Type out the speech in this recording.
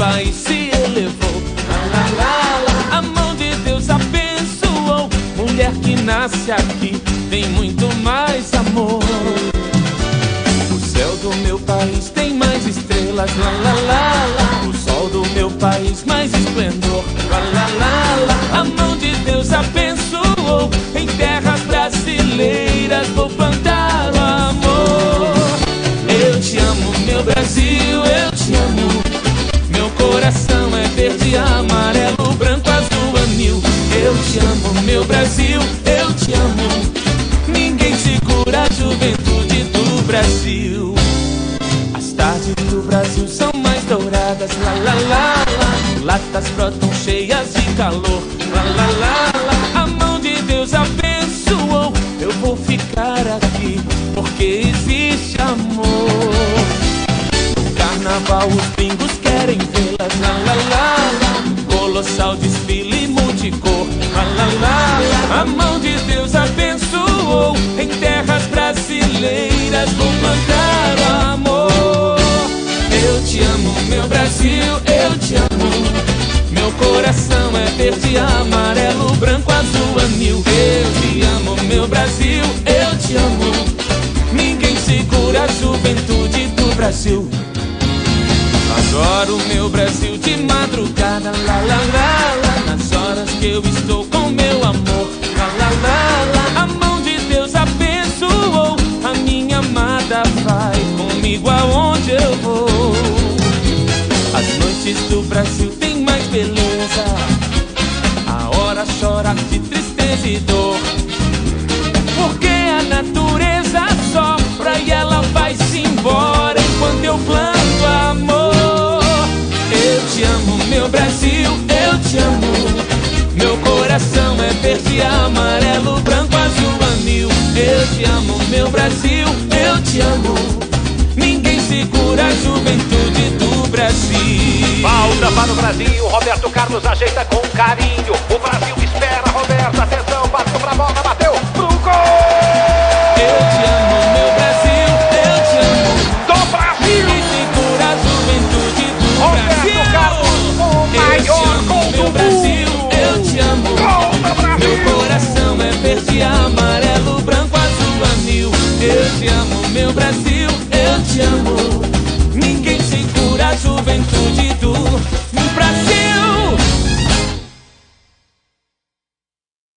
país se elevou. Lá, lá, lá, lá. A mão de Deus abençoou. Mulher que nasce aqui tem muito mais amor. O céu do meu país tem mais estrelas. Lá, lá, lá, lá. O sol do meu país mais esplendor. Lá, lá, lá, lá. A mão de Deus abençoou. Em terras brasileiras vou plantar o amor. Eu te amo, meu Brasil, eu te amo. Meu coração é verde, amarelo, branco, azul, anil. Eu te amo, meu Brasil, eu te amo. Ninguém segura a juventude do Brasil. As tardes do Brasil são mais douradas. Lá, lá, lá, lá. Latas brotam cheias de calor. Lá, lá, lá, lá. A mão de Deus abençoou. Eu vou ficar aqui porque existe amor. No carnaval os bingos querem vê-las. Lá, lá, lá, lá. Colossal desfile multicor. Lá, lá, lá, lá. A mão de Deus abençoou. Em terras brasileiras vou plantar o amor. Eu te amo, meu Brasil, eu te amo. Meu coração é verde, amarelo, branco, azul, anil. Eu te amo, meu Brasil, eu te amo. Ninguém segura a juventude do Brasil. Adoro meu Brasil de madrugada. Lá, lá, lá, lá. Nas horas que eu estou com meu amor. Lá, lá, lá, lá. A mão de Deus abençoou. A minha amada vai comigo aonde eu vou. As noites do Brasil têm mais beleza. A hora chora de tristeza e dor. Porque a natureza sopra e ela vai-se embora enquanto eu planto amor. Eu te amo, meu Brasil, eu te amo. Meu coração é verde, amarelo, branco, azul, anil. Eu te amo, meu Brasil, eu te amo. Ninguém segura a juventude do Brasil. Falta para o Brasil, Roberto Carlos ajeita com carinho. O Brasil espera, Roberto, atenção, bateu pra bola, bateu pro gol! Eu te amo, meu Brasil, eu te amo. Do Brasil! Ninguém segura a juventude do Roberto Brasil. Carlos, o maior gol meu do Brasil, mundo! eu te amo. Gol do Brasil! Meu coração é verde, amarelo, branco, azul, anil. Eu te amo, meu Brasil, eu te amo.